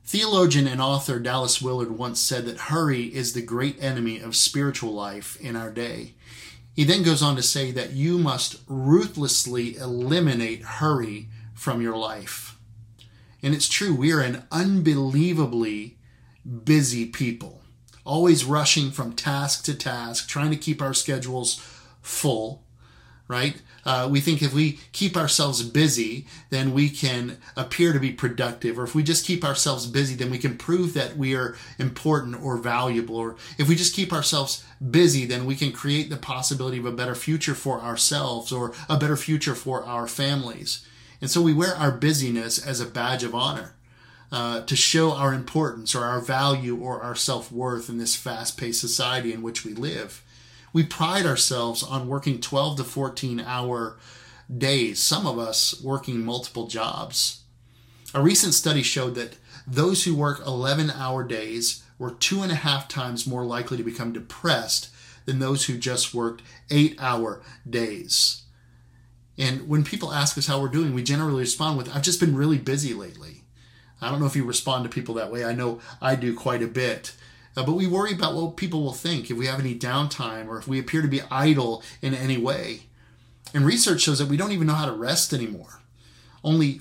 Theologian and author Dallas Willard once said that hurry is the great enemy of spiritual life in our day. He then goes on to say that you must ruthlessly eliminate hurry from your life. And it's true, we are an unbelievably busy people, always rushing from task to task, trying to keep our schedules full, right? We think if we keep ourselves busy, then we can appear to be productive. Or if we just keep ourselves busy, then we can prove that we are important or valuable. Or if we just keep ourselves busy, then we can create the possibility of a better future for ourselves or a better future for our families. And so we wear our busyness as a badge of honor to show our importance or our value or our self-worth in this fast-paced society in which we live. We pride ourselves on working 12 to 14-hour days, some of us working multiple jobs. A recent study showed that those who work 11-hour days were 2.5 times more likely to become depressed than those who just worked 8-hour days. And when people ask us how we're doing, we generally respond with, I've just been really busy lately. I don't know if you respond to people that way. I know I do quite a bit. But we worry about what people will think if we have any downtime or if we appear to be idle in any way. And research shows that we don't even know how to rest anymore. Only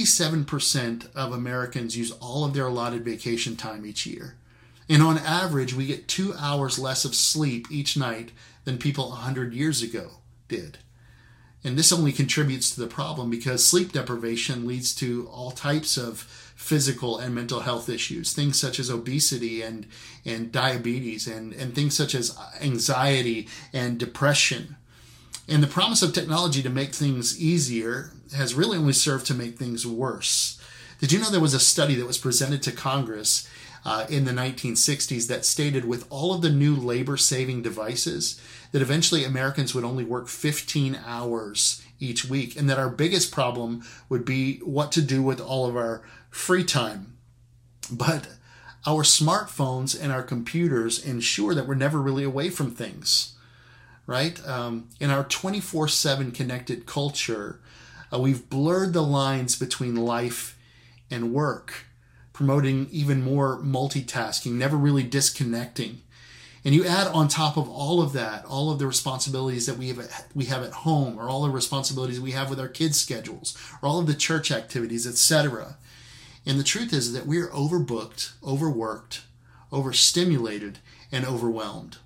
57% of Americans use all of their allotted vacation time each year. And on average, we get 2 hours less of sleep each night than people 100 years ago did. And this only contributes to the problem because sleep deprivation leads to all types of physical and mental health issues, things such as obesity and diabetes and things such as anxiety and depression. And the promise of technology to make things easier has really only served to make things worse. Did you know there was a study that was presented to Congress in the 1960s that stated with all of the new labor-saving devices that eventually Americans would only work 15 hours each week, and that our biggest problem would be what to do with all of our free time. But our smartphones and our computers ensure that we're never really away from things, right? In our 24/7 connected culture, we've blurred the lines between life and work, promoting even more multitasking, never really disconnecting. And you add on top of all of that, all of the responsibilities that we have at home, or all the responsibilities we have with our kids' schedules, or all of the church activities, etc. And the truth is that we are overbooked, overworked, overstimulated, and overwhelmed.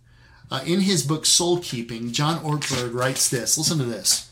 In his book, Soul Keeping, John Ortberg writes this. Listen to this.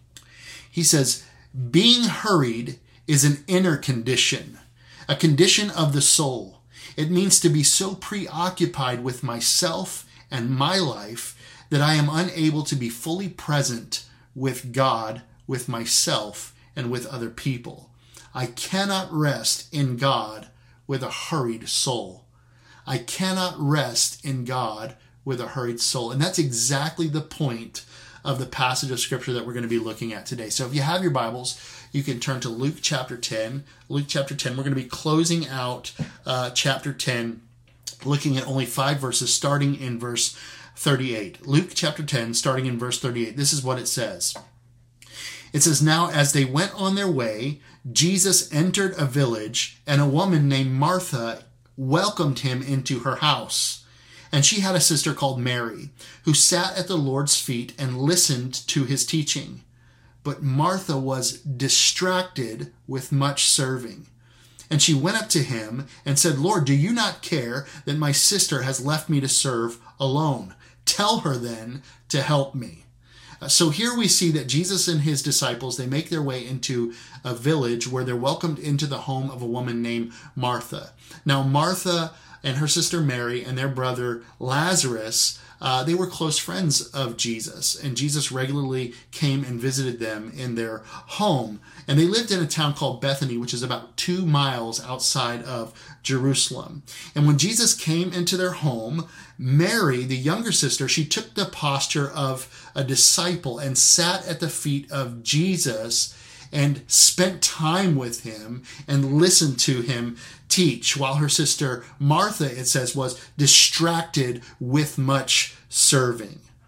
He says, being hurried is an inner condition, a condition of the soul. It means to be so preoccupied with myself and my life that I am unable to be fully present with God, with myself, and with other people. I cannot rest in God with a hurried soul. I cannot rest in God with a hurried soul. And that's exactly the point of the passage of Scripture that we're going to be looking at today. So if you have your Bibles, you can turn to Luke chapter 10. Luke chapter 10, we're going to be closing out chapter 10, looking at only 5 verses, starting in verse 38. Luke chapter 10, starting in verse 38. This is what it says. It says, now as they went on their way, Jesus entered a village, and a woman named Martha welcomed him into her house. And she had a sister called Mary, who sat at the Lord's feet and listened to his teaching. But Martha was distracted with much serving. And she went up to him and said, Lord, do you not care that my sister has left me to serve alone? Tell her then to help me. So here we see that Jesus and his disciples, they make their way into a village where they're welcomed into the home of a woman named Martha. Now, Martha and her sister Mary and their brother Lazarus, they were close friends of Jesus, and Jesus regularly came and visited them in their home. And they lived in a town called Bethany, which is about 2 miles outside of Jerusalem. And when Jesus came into their home, Mary, the younger sister, she took the posture of a disciple and sat at the feet of Jesus and spent time with him and listened to him teach, while her sister Martha, it says, was distracted with much serving.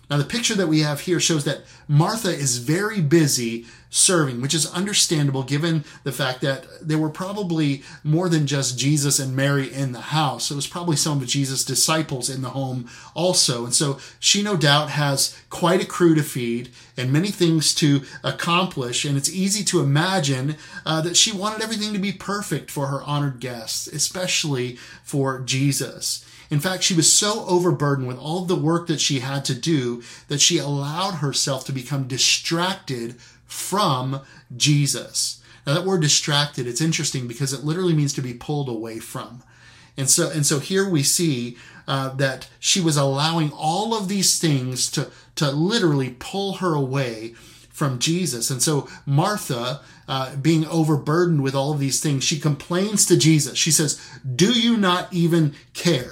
Now, the picture that we have here shows that Martha is very busy serving, which is understandable given the fact that there were probably more than just Jesus and Mary in the house. It was probably some of Jesus' disciples in the home also. And so she no doubt has quite a crew to feed and many things to accomplish. And it's easy to imagine that she wanted everything to be perfect for her honored guests, especially for Jesus. In fact, she was so overburdened with all of the work that she had to do that she allowed herself to become distracted from Jesus. Now, that word distracted, it's interesting because it literally means to be pulled away from. And so here we see that she was allowing all of these things to literally pull her away from Jesus. And so Martha, being overburdened with all of these things, she complains to Jesus. She says, "Do you not even care?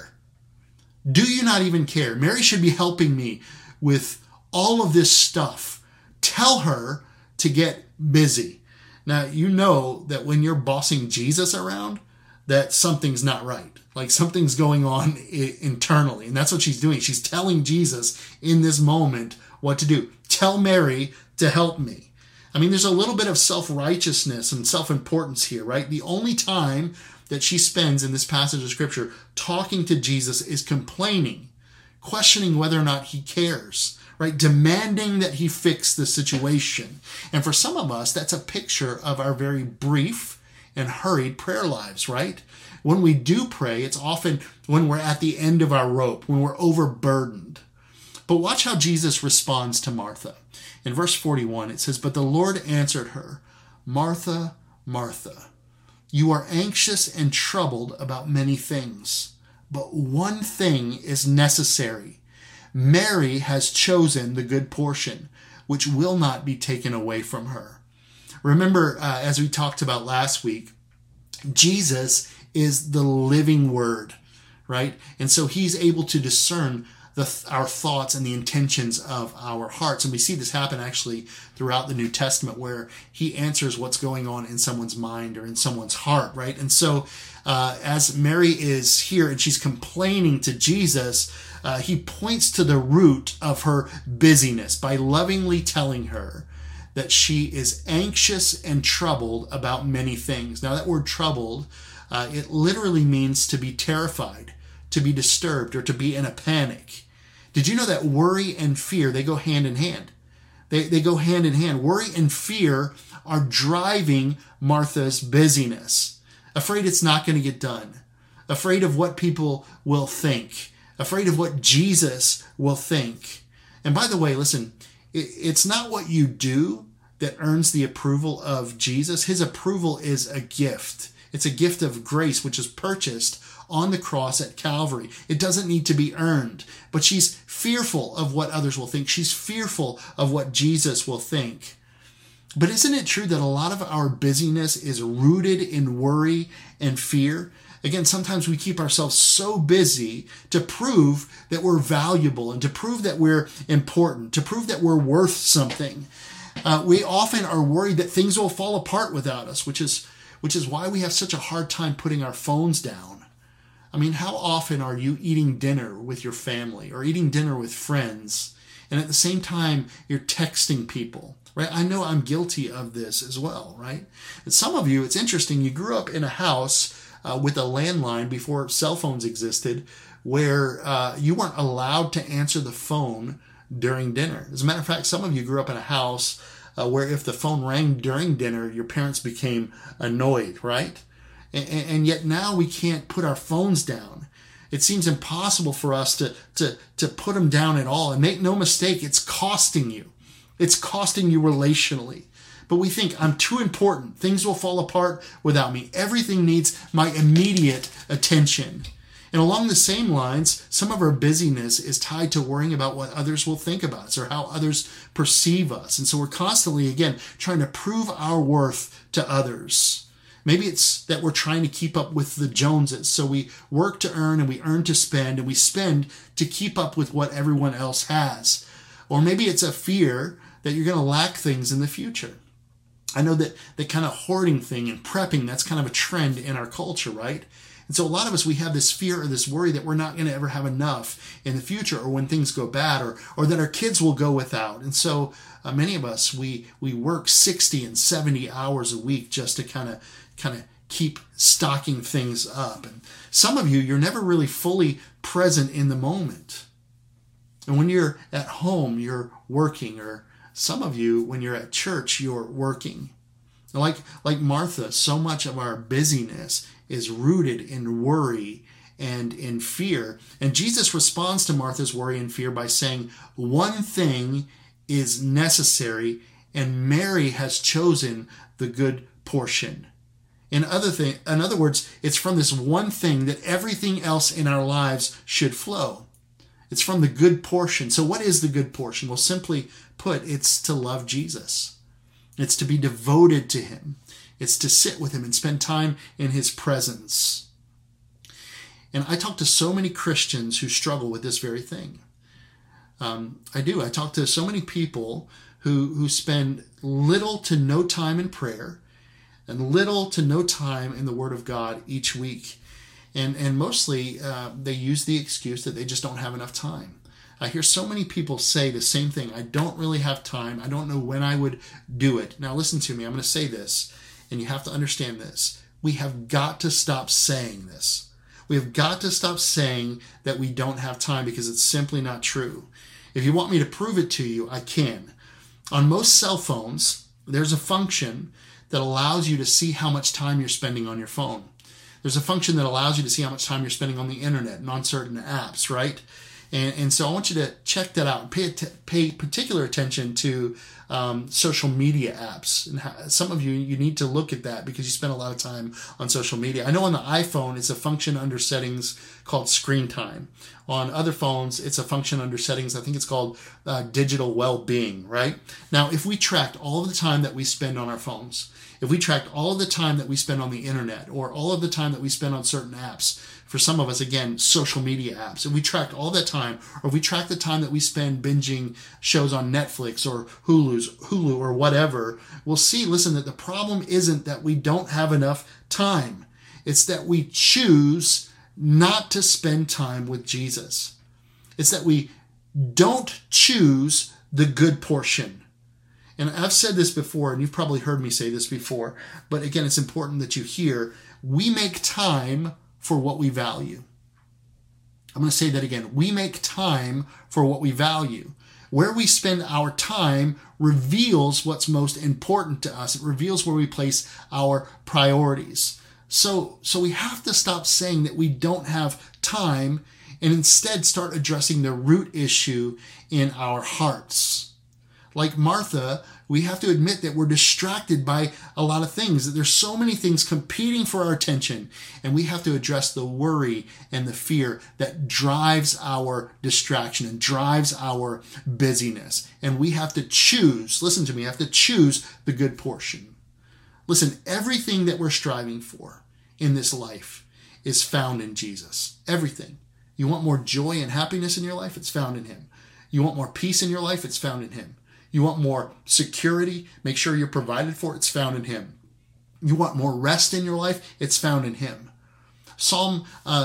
Do you not even care? Mary should be helping me with all of this stuff. Tell her to get busy." Now, you know that when you're bossing Jesus around, that something's not right. Like something's going on internally. And that's what she's doing. She's telling Jesus in this moment what to do. Tell Mary to help me. I mean, there's a little bit of self-righteousness and self-importance here, right? The only time that she spends in this passage of scripture talking to Jesus is complaining, questioning whether or not he cares, right? Demanding that he fix the situation. And for some of us, that's a picture of our very brief and hurried prayer lives, right? When we do pray, it's often when we're at the end of our rope, when we're overburdened. But watch how Jesus responds to Martha. In verse 41, it says, "But the Lord answered her, 'Martha, Martha, you are anxious and troubled about many things, but one thing is necessary. Mary has chosen the good portion, which will not be taken away from her.'" Remember, as we talked about last week, Jesus is the living word, right? And so he's able to discern our thoughts and the intentions of our hearts. And we see this happen actually throughout the New Testament, where he answers what's going on in someone's mind or in someone's heart, right? And so as Mary is here and she's complaining to Jesus, he points to the root of her busyness by lovingly telling her that she is anxious and troubled about many things. Now, that word troubled, it literally means to be terrified, to be disturbed, or to be in a panic. Did you know that worry and fear, they go hand in hand? They go hand in hand. Worry and fear are driving Martha's busyness. Afraid it's not going to get done. Afraid of what people will think. Afraid of what Jesus will think. And by the way, listen, it's not what you do that earns the approval of Jesus. His approval is a gift. It's a gift of grace, which is purchased on the cross at Calvary. It doesn't need to be earned, but she's fearful of what others will think. She's fearful of what Jesus will think. But isn't it true that a lot of our busyness is rooted in worry and fear? Again, sometimes we keep ourselves so busy to prove that we're valuable and to prove that we're important, to prove that we're worth something. We often are worried that things will fall apart without us, which is why we have such a hard time putting our phones down. I mean, how often are you eating dinner with your family or eating dinner with friends, and at the same time you're texting people, right? I know I'm guilty of this as well, right? And some of you, it's interesting, you grew up in a house with a landline before cell phones existed, where you weren't allowed to answer the phone during dinner. As a matter of fact, some of you grew up in a house where if the phone rang during dinner, your parents became annoyed, right? And yet now we can't put our phones down. It seems impossible for us to put them down at all. And make no mistake, it's costing you. It's costing you relationally. But we think, I'm too important. Things will fall apart without me. Everything needs my immediate attention. And along the same lines, some of our busyness is tied to worrying about what others will think about us or how others perceive us. And so we're constantly, again, trying to prove our worth to others. Maybe it's that we're trying to keep up with the Joneses. So we work to earn and we earn to spend, and we spend to keep up with what everyone else has. Or maybe it's a fear that you're going to lack things in the future. I know that the kind of hoarding thing and prepping, that's kind of a trend in our culture, right? And so a lot of us, we have this fear or this worry that we're not going to ever have enough in the future, or when things go bad, or that our kids will go without. And so many of us, we work 60 and 70 hours a week just to kind of keep stocking things up. And some of you, you're never really fully present in the moment. And when you're at home, you're working, or some of you, when you're at church, you're working. Like Martha, so much of our busyness is rooted in worry and in fear. And Jesus responds to Martha's worry and fear by saying, one thing is necessary, and Mary has chosen the good portion. In other words, it's from this one thing that everything else in our lives should flow. It's from the good portion. So what is the good portion? Well, simply put, it's to love Jesus. It's to be devoted to him. It's to sit with him and spend time in his presence. And I talk to so many Christians who struggle with this very thing. I do. I talk to so many people who spend little to no time in prayer and little to no time in the Word of God each week. And mostly they use the excuse that they just don't have enough time. I hear so many people say the same thing. I don't really have time. I don't know when I would do it. Now listen to me. I'm going to say this, and you have to understand this. We have got to stop saying this. We have got to stop saying that we don't have time, because it's simply not true. If you want me to prove it to you, I can. On most cell phones, there's a function that allows you to see how much time you're spending on your phone. There's a function that allows you to see how much time you're spending on the internet and on certain apps, right? And so I want you to check that out and pay particular attention to social media apps. And some of you need to look at that because you spend a lot of time on social media. I know on the iPhone, it's a function under settings called screen time. On other phones, it's a function under settings. I think it's called digital well-being, right? Now, if we tracked all the time that we spend on our phones, if we tracked all of the time that we spend on the internet, or all of the time that we spend on certain apps, for some of us, again, social media apps, if we tracked all that time, or if we track the time that we spend binging shows on Netflix or Hulu or whatever, we'll see, listen, that the problem isn't that we don't have enough time. It's that we choose not to spend time with Jesus. It's that we don't choose the good portion. And I've said this before, and you've probably heard me say this before, but again, it's important that you hear, we make time for what we value. I'm going to say that again. We make time for what we value. Where we spend our time reveals what's most important to us. It reveals where we place our priorities. So we have to stop saying that we don't have time and instead start addressing the root issue in our hearts. Like Martha, we have to admit that we're distracted by a lot of things, that there's so many things competing for our attention, and we have to address the worry and the fear that drives our distraction and drives our busyness. And we have to choose, listen to me, have to choose the good portion. Listen, everything that we're striving for in this life is found in Jesus. Everything. You want more joy and happiness in your life? It's found in him. You want more peace in your life? It's found in him. You want more security? Make sure you're provided for. It's found in him. You want more rest in your life? It's found in him. Psalm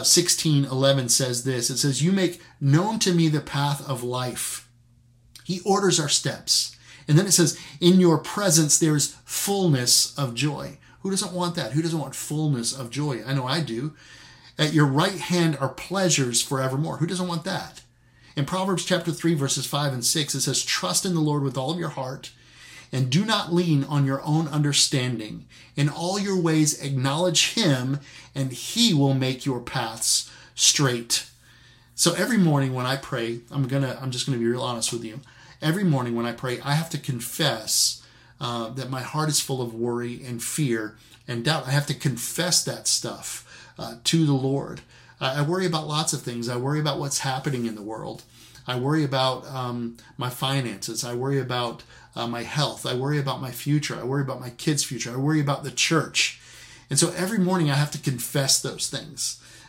16:11 says this. It says, "You make known to me the path of life." He orders our steps. And then it says, "In your presence there's fullness of joy." Who doesn't want that? Who doesn't want fullness of joy? I know I do. "At your right hand are pleasures forevermore." Who doesn't want that? In Proverbs chapter 3, verses 5 and 6, it says, "Trust in the Lord with all of your heart, and do not lean on your own understanding. In all your ways acknowledge him, and he will make your paths straight." So every morning when I pray, I'm just gonna be real honest with you. Every morning when I pray, I have to confess that my heart is full of worry and fear and doubt. I have to confess that stuff to the Lord. I worry about lots of things. I worry about what's happening in the world. I worry about my finances. I worry about my health. I worry about my future. I worry about my kids' future. I worry about the church. And so every morning I have to confess those things.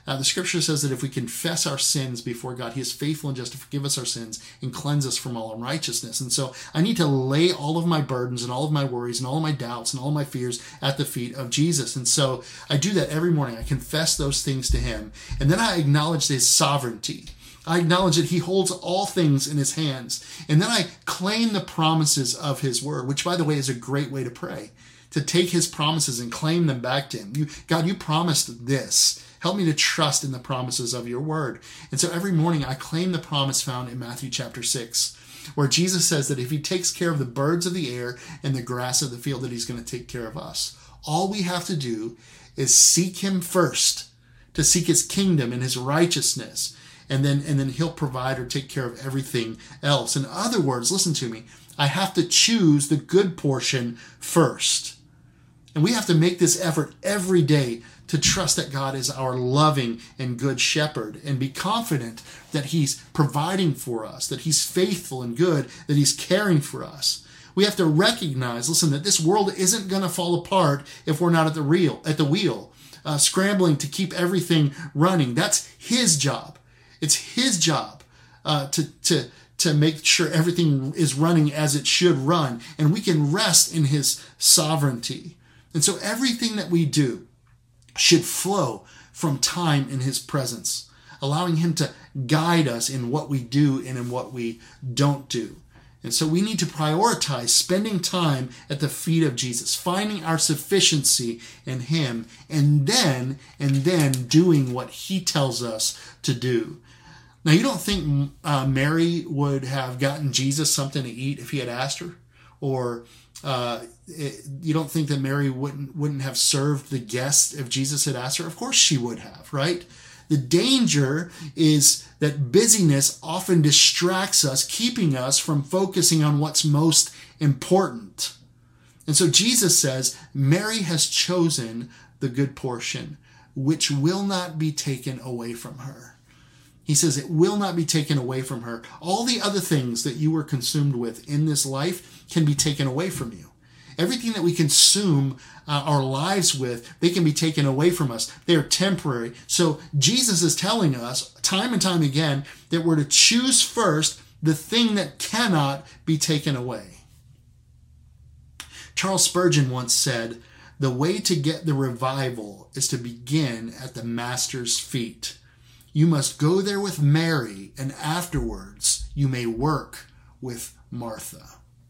The scripture says that if we confess our sins before God, he is faithful and just to forgive us our sins and cleanse us from all unrighteousness. And so I need to lay all of my burdens and all of my worries and all of my doubts and all of my fears at the feet of Jesus. And so I do that every morning. I confess those things to him. And then I acknowledge his sovereignty. I acknowledge that he holds all things in his hands. And then I claim the promises of his word, which, by the way, is a great way to pray, to take his promises and claim them back to him. God, you promised this. Help me to trust in the promises of your word. And so every morning I claim the promise found in Matthew chapter 6, where Jesus says that if he takes care of the birds of the air and the grass of the field, that he's going to take care of us. All we have to do is seek him first, to seek his kingdom and his righteousness. And then he'll provide or take care of everything else. In other words, listen to me, I have to choose the good portion first. And we have to make this effort every day to trust that God is our loving and good shepherd and be confident that he's providing for us, that he's faithful and good, that he's caring for us. We have to recognize, listen, that this world isn't going to fall apart if we're not at the wheel, scrambling to keep everything running. That's his job. It's his job to make sure everything is running as it should run, and we can rest in his sovereignty. And so everything that we do should flow from time in his presence, allowing him to guide us in what we do and in what we don't do. And so we need to prioritize spending time at the feet of Jesus, finding our sufficiency in him, and then doing what he tells us to do. Now, you don't think Mary would have gotten Jesus something to eat if he had asked her? Or you don't think that Mary wouldn't have served the guests if Jesus had asked her? Of course she would have, right? The danger is that busyness often distracts us, keeping us from focusing on what's most important. And so Jesus says, Mary has chosen the good portion, which will not be taken away from her. He says it will not be taken away from her. All the other things that you were consumed with in this life can be taken away from you. Everything that we consume our lives with, they can be taken away from us. They are temporary. So Jesus is telling us time and time again that we're to choose first the thing that cannot be taken away. Charles Spurgeon once said, "The way to get the revival is to begin at the Master's feet. You must go there with Mary, and afterwards you may work with Martha."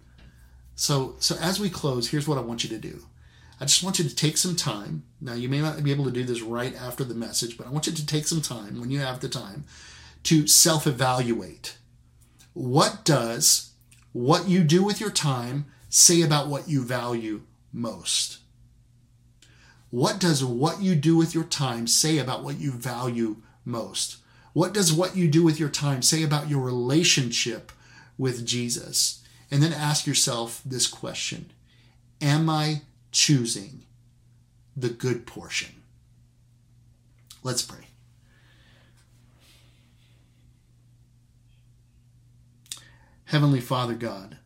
So as we close, here's what I want you to do. I just want you to take some time. Now, you may not be able to do this right after the message, but I want you to take some time, when you have the time, to self-evaluate. What does what you do with your time say about what you value most? What does what you do with your time say about what you value most? What does what you do with your time say about your relationship with Jesus? And then ask yourself this question: am I choosing the good portion? Let's pray. Heavenly Father God,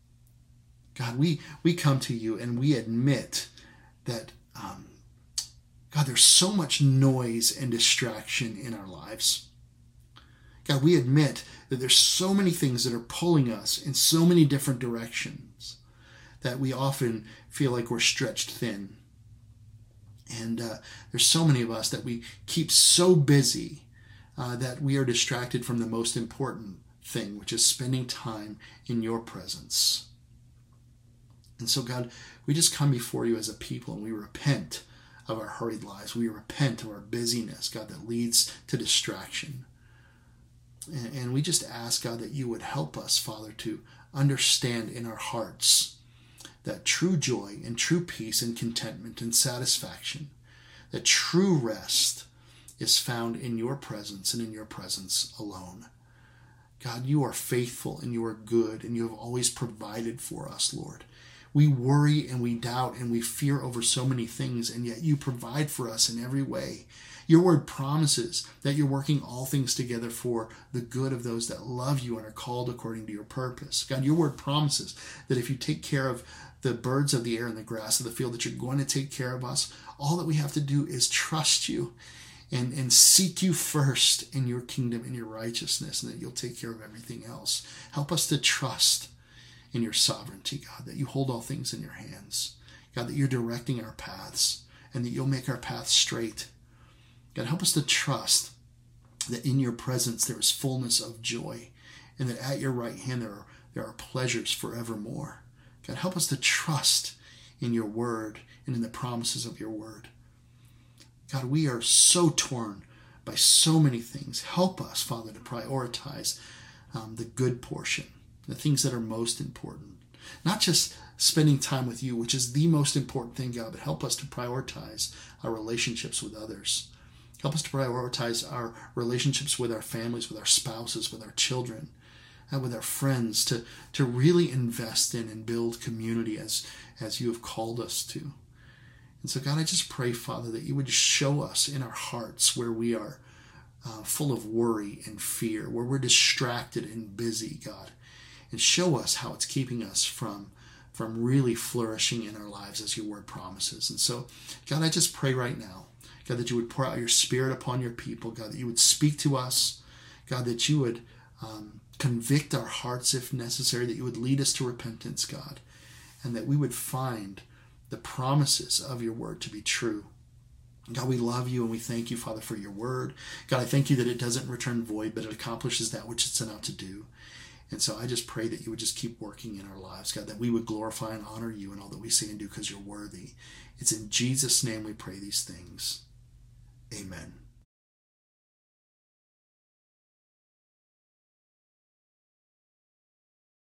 we come to you and we admit that God, there's so much noise and distraction in our lives. God, we admit that there's so many things that are pulling us in so many different directions that we often feel like we're stretched thin. And there's so many of us that we keep so busy that we are distracted from the most important thing, which is spending time in your presence. And so, God, we just come before you as a people and we repent of our hurried lives. We repent of our busyness, God, that leads to distraction. And we just ask, God, that you would help us, Father, to understand in our hearts that true joy and true peace and contentment and satisfaction, that true rest is found in your presence and in your presence alone. God, you are faithful and you are good and you have always provided for us, Lord. We worry and we doubt and we fear over so many things, and yet you provide for us in every way. Your word promises that you're working all things together for the good of those that love you and are called according to your purpose. God, your word promises that if you take care of the birds of the air and the grass of the field, that you're going to take care of us. All that we have to do is trust you and seek you first in your kingdom and your righteousness, and that you'll take care of everything else. Help us to trust in your sovereignty, God, that you hold all things in your hands. God, that you're directing our paths and that you'll make our paths straight. God, help us to trust that in your presence there is fullness of joy, and that at your right hand there are pleasures forevermore. God, help us to trust in your word and in the promises of your word. God, we are so torn by so many things. Help us, Father, to prioritize the good portion, the things that are most important. Not just spending time with you, which is the most important thing, God, but help us to prioritize our relationships with others. Help us to prioritize our relationships with our families, with our spouses, with our children, and with our friends, to really invest in and build community as you have called us to. And so, God, I just pray, Father, that you would show us in our hearts where we are full of worry and fear, where we're distracted and busy, God, and show us how it's keeping us from really flourishing in our lives as your word promises. And so, God, I just pray right now, God, that you would pour out your Spirit upon your people, God, that you would speak to us, God, that you would convict our hearts if necessary, that you would lead us to repentance, God, and that we would find the promises of your word to be true. God, we love you and we thank you, Father, for your word. God, I thank you that it doesn't return void, but it accomplishes that which it's sent out to do. And so I just pray that you would just keep working in our lives, God, that we would glorify and honor you in all that we say and do because you're worthy. It's in Jesus' name we pray these things. Amen.